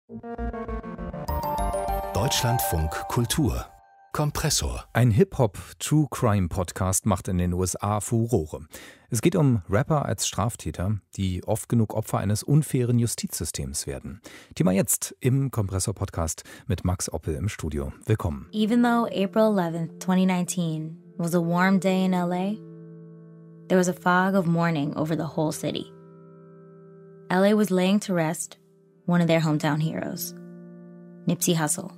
Deutschlandfunk Kultur Kompressor. Ein Hip-Hop-True-Crime-Podcast macht in den USA Furore. Es geht um Rapper als Straftäter, die oft genug Opfer eines unfairen Justizsystems werden. Thema jetzt im Kompressor-Podcast mit Max Oppel im Studio. Willkommen. Even though April 11th, 2019 was a warm day in LA, there was a fog of mourning over the whole city. LA was laying to rest one of their hometown heroes, Nipsey Hussle.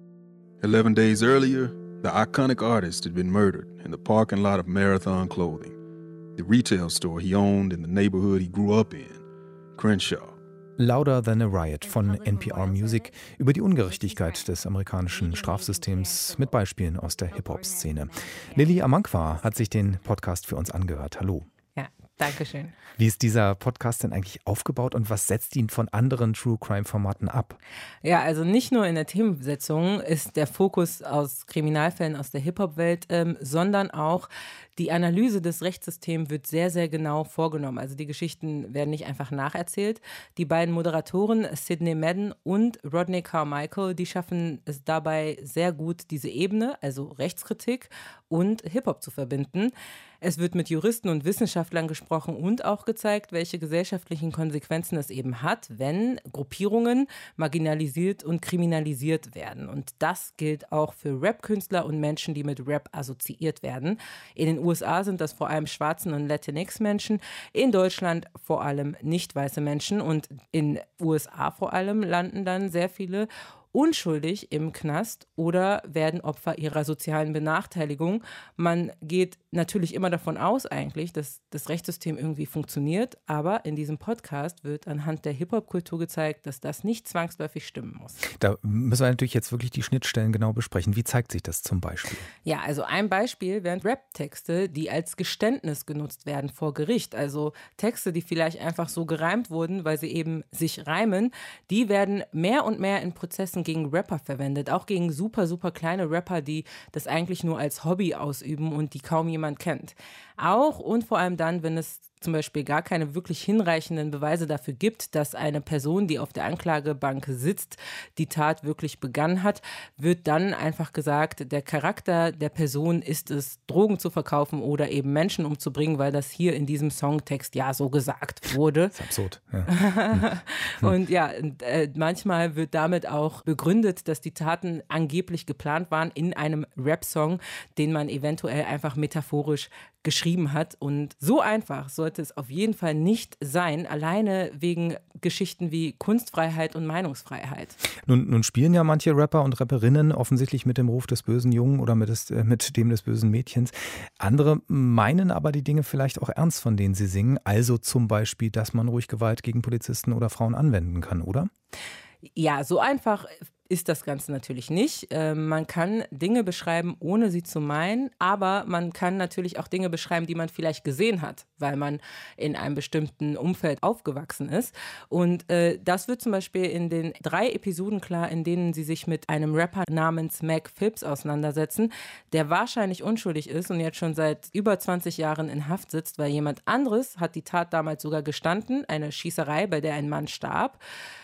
11 days earlier, the iconic artist had been murdered in the parking lot of Marathon Clothing, the retail store he owned in the neighborhood he grew up in, Crenshaw. Louder Than a Riot von NPR Music über die Ungerechtigkeit des amerikanischen Strafsystems mit Beispielen aus der Hip-Hop-Szene. Lilly Amankwa hat sich den Podcast für uns angehört. Hallo. Ja, danke schön. Wie ist dieser Podcast denn eigentlich aufgebaut und was setzt ihn von anderen True-Crime-Formaten ab? Ja, also nicht nur in der Themenbesetzung ist der Fokus aus Kriminalfällen aus der Hip-Hop-Welt, sondern auch die Analyse des Rechtssystems wird sehr, sehr genau vorgenommen. Also die Geschichten werden nicht einfach nacherzählt. Die beiden Moderatoren Sidney Madden und Rodney Carmichael, die schaffen es dabei sehr gut, diese Ebene, also Rechtskritik und Hip-Hop zu verbinden. Es wird mit Juristen und Wissenschaftlern gesprochen und auch gezeigt, welche gesellschaftlichen Konsequenzen es eben hat, wenn Gruppierungen marginalisiert und kriminalisiert werden. Und das gilt auch für Rap-Künstler und Menschen, die mit Rap assoziiert werden. In den USA sind das vor allem Schwarzen und Latinx-Menschen, in Deutschland vor allem nicht weiße Menschen und in USA vor allem landen dann sehr viele unschuldig im Knast oder werden Opfer ihrer sozialen Benachteiligung. Man geht natürlich immer davon aus eigentlich, dass das Rechtssystem irgendwie funktioniert, aber in diesem Podcast wird anhand der Hip-Hop-Kultur gezeigt, dass das nicht zwangsläufig stimmen muss. Da müssen wir natürlich jetzt wirklich die Schnittstellen genau besprechen. Wie zeigt sich das zum Beispiel? Ja, also ein Beispiel wären Rap-Texte, die als Geständnis genutzt werden vor Gericht. Also Texte, die vielleicht einfach so gereimt wurden, weil sie eben sich reimen, die werden mehr und mehr in Prozessen gegen Rapper verwendet, auch gegen super, super kleine Rapper, die das eigentlich nur als Hobby ausüben und die kaum jemand kennt. Auch und vor allem dann, wenn es zum Beispiel gar keine wirklich hinreichenden Beweise dafür gibt, dass eine Person, die auf der Anklagebank sitzt, die Tat wirklich begangen hat, wird dann einfach gesagt, der Charakter der Person ist es, Drogen zu verkaufen oder eben Menschen umzubringen, weil das hier in diesem Songtext ja so gesagt wurde. Das ist absurd. Ja. Und ja, manchmal wird damit auch begründet, dass die Taten angeblich geplant waren in einem Rap-Song, den man eventuell einfach metaphorisch geschrieben hat. Und so einfach sollte es auf jeden Fall nicht sein, alleine wegen Geschichten wie Kunstfreiheit und Meinungsfreiheit. Nun spielen ja manche Rapper und Rapperinnen offensichtlich mit dem Ruf des bösen Jungen oder mit dem des bösen Mädchens. Andere meinen aber die Dinge vielleicht auch ernst, von denen sie singen. Also zum Beispiel, dass man ruhig Gewalt gegen Polizisten oder Frauen anwenden kann, oder? Ja, so einfach ist das Ganze natürlich nicht. Man kann Dinge beschreiben, ohne sie zu meinen, aber man kann natürlich auch Dinge beschreiben, die man vielleicht gesehen hat, weil man in einem bestimmten Umfeld aufgewachsen ist. Und das wird zum Beispiel in den 3 Episoden klar, in denen sie sich mit einem Rapper namens Mac Phipps auseinandersetzen, der wahrscheinlich unschuldig ist und jetzt schon seit über 20 Jahren in Haft sitzt, weil jemand anderes hat die Tat damals sogar gestanden, eine Schießerei, bei der ein Mann starb.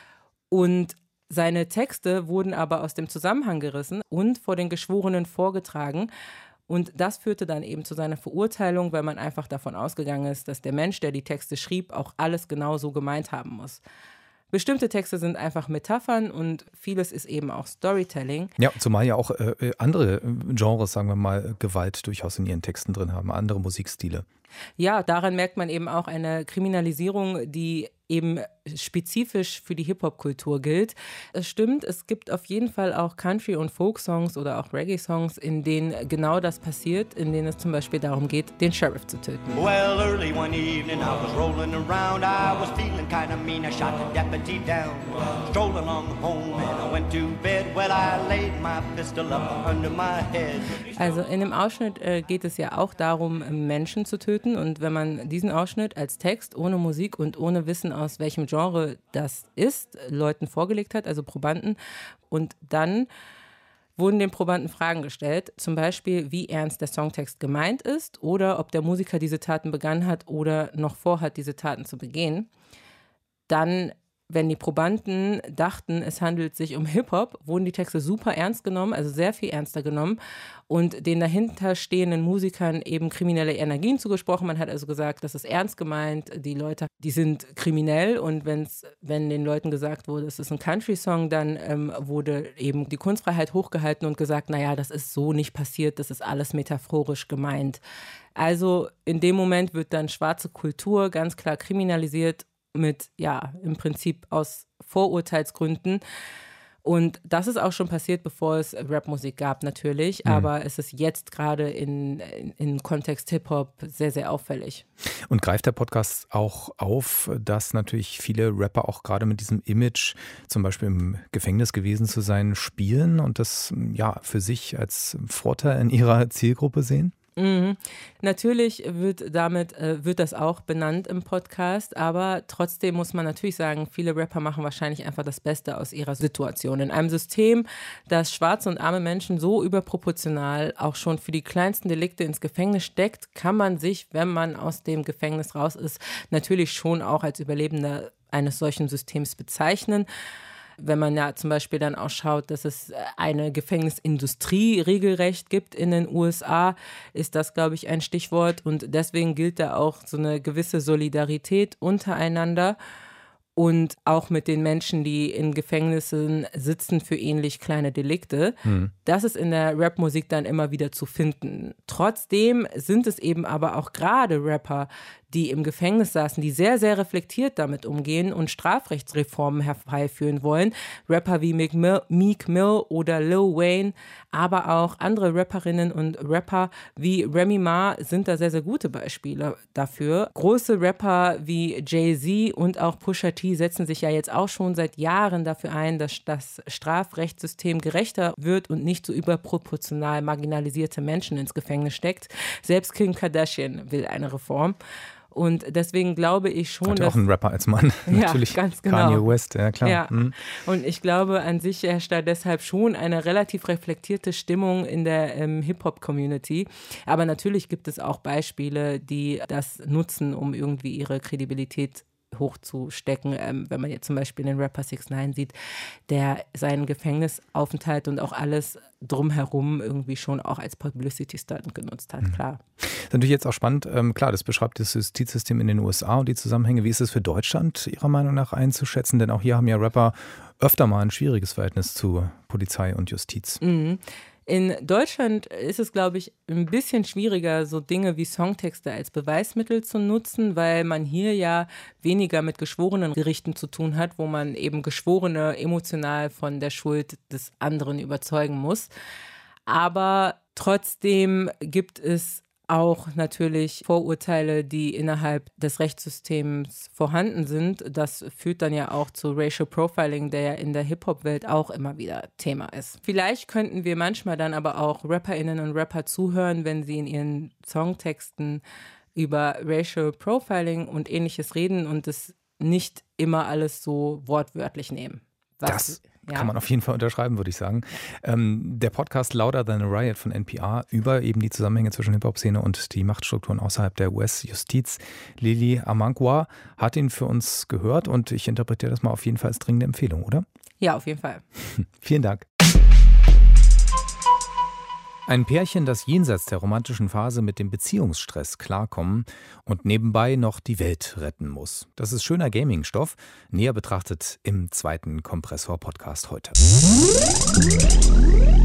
Und seine Texte wurden aber aus dem Zusammenhang gerissen und vor den Geschworenen vorgetragen. Und das führte dann eben zu seiner Verurteilung, weil man einfach davon ausgegangen ist, dass der Mensch, der die Texte schrieb, auch alles genau so gemeint haben muss. Bestimmte Texte sind einfach Metaphern und vieles ist eben auch Storytelling. Ja, zumal ja auch andere Genres, sagen wir mal, Gewalt durchaus in ihren Texten drin haben, andere Musikstile. Ja, daran merkt man eben auch eine Kriminalisierung, die eben spezifisch für die Hip-Hop-Kultur gilt. Es stimmt, es gibt auf jeden Fall auch Country- und Folk-Songs oder auch Reggae-Songs, in denen genau das passiert, in denen es zum Beispiel darum geht, den Sheriff zu töten. Well, early one evening I was rolling around, I was feeling kind of mean, I shot the deputy down. Strolling along home and I went to bed, well I laid my pistol up under my head. Also in dem Ausschnitt geht es ja auch darum, Menschen zu töten, und wenn man diesen Ausschnitt als Text ohne Musik und ohne Wissen, aus welchem Genre das ist, Leuten vorgelegt hat, also Probanden, und dann wurden den Probanden Fragen gestellt, zum Beispiel, wie ernst der Songtext gemeint ist oder ob der Musiker diese Taten begangen hat oder noch vorhat, diese Taten zu begehen. Dann wenn die Probanden dachten, es handelt sich um Hip-Hop, wurden die Texte super ernst genommen, also sehr viel ernster genommen und den dahinterstehenden Musikern eben kriminelle Energien zugesprochen. Man hat also gesagt, das ist ernst gemeint, die Leute, die sind kriminell und wenn den Leuten gesagt wurde, es ist ein Country-Song, dann wurde eben die Kunstfreiheit hochgehalten und gesagt, naja, das ist so nicht passiert, das ist alles metaphorisch gemeint. Also in dem Moment wird dann schwarze Kultur ganz klar kriminalisiert mit, ja, im Prinzip aus Vorurteilsgründen. Und das ist auch schon passiert, bevor es Rapmusik gab natürlich, aber es ist jetzt gerade in Kontext Hip-Hop sehr, sehr auffällig. Und greift der Podcast auch auf, dass natürlich viele Rapper auch gerade mit diesem Image, zum Beispiel im Gefängnis gewesen zu sein, spielen und das ja für sich als Vorteil in ihrer Zielgruppe sehen? Mhm. Natürlich wird das auch benannt im Podcast, aber trotzdem muss man natürlich sagen, viele Rapper machen wahrscheinlich einfach das Beste aus ihrer Situation. In einem System, das schwarze und arme Menschen so überproportional auch schon für die kleinsten Delikte ins Gefängnis steckt, kann man sich, wenn man aus dem Gefängnis raus ist, natürlich schon auch als Überlebender eines solchen Systems bezeichnen. Wenn man ja zum Beispiel dann auch schaut, dass es eine Gefängnisindustrie regelrecht gibt in den USA, ist das, glaube ich, ein Stichwort. Und deswegen gilt da auch so eine gewisse Solidarität untereinander und auch mit den Menschen, die in Gefängnissen sitzen für ähnlich kleine Delikte. Das ist in der Rapmusik dann immer wieder zu finden. Trotzdem sind es eben aber auch gerade Rapper, die im Gefängnis saßen, die sehr, sehr reflektiert damit umgehen und Strafrechtsreformen herbeiführen wollen. Rapper wie Meek Mill oder Lil Wayne, aber auch andere Rapperinnen und Rapper wie Remy Ma sind da sehr, sehr gute Beispiele dafür. Große Rapper wie Jay-Z und auch Pusha T setzen sich ja jetzt auch schon seit Jahren dafür ein, dass das Strafrechtssystem gerechter wird und nicht so überproportional marginalisierte Menschen ins Gefängnis steckt. Selbst Kim Kardashian will eine Reform. Und deswegen glaube ich schon, dass... auch ein Rapper als Mann, natürlich. Ja, ganz genau. Kanye West, ja klar. Ja. Und ich glaube, an sich herrscht da deshalb schon eine relativ reflektierte Stimmung in der Hip-Hop-Community. Aber natürlich gibt es auch Beispiele, die das nutzen, um irgendwie ihre Kredibilität hochzustecken. Wenn man jetzt zum Beispiel den Rapper 6ix9ine sieht, der seinen Gefängnisaufenthalt und auch alles drumherum irgendwie schon auch als Publicity-Stunt genutzt hat, klar. Das ist natürlich jetzt auch spannend. Klar, das beschreibt das Justizsystem in den USA und die Zusammenhänge. Wie ist es für Deutschland Ihrer Meinung nach einzuschätzen? Denn auch hier haben ja Rapper öfter mal ein schwieriges Verhältnis zu Polizei und Justiz. In Deutschland ist es, glaube ich, ein bisschen schwieriger, so Dinge wie Songtexte als Beweismittel zu nutzen, weil man hier ja weniger mit geschworenen Gerichten zu tun hat, wo man eben Geschworene emotional von der Schuld des anderen überzeugen muss. Aber trotzdem gibt es auch natürlich Vorurteile, die innerhalb des Rechtssystems vorhanden sind. Das führt dann ja auch zu Racial Profiling, der ja in der Hip-Hop-Welt auch immer wieder Thema ist. Vielleicht könnten wir manchmal dann aber auch RapperInnen und Rapper zuhören, wenn sie in ihren Songtexten über Racial Profiling und Ähnliches reden und es nicht immer alles so wortwörtlich nehmen. Das kann man auf jeden Fall unterschreiben, würde ich sagen. Der Podcast Louder Than a Riot von NPR über eben die Zusammenhänge zwischen Hip-Hop-Szene und die Machtstrukturen außerhalb der US-Justiz. Lili Amankwa hat ihn für uns gehört und ich interpretiere das mal auf jeden Fall als dringende Empfehlung, oder? Ja, auf jeden Fall. Vielen Dank. Ein Pärchen, das jenseits der romantischen Phase mit dem Beziehungsstress klarkommen und nebenbei noch die Welt retten muss. Das ist schöner Gaming-Stoff, näher betrachtet im zweiten Kompressor-Podcast heute.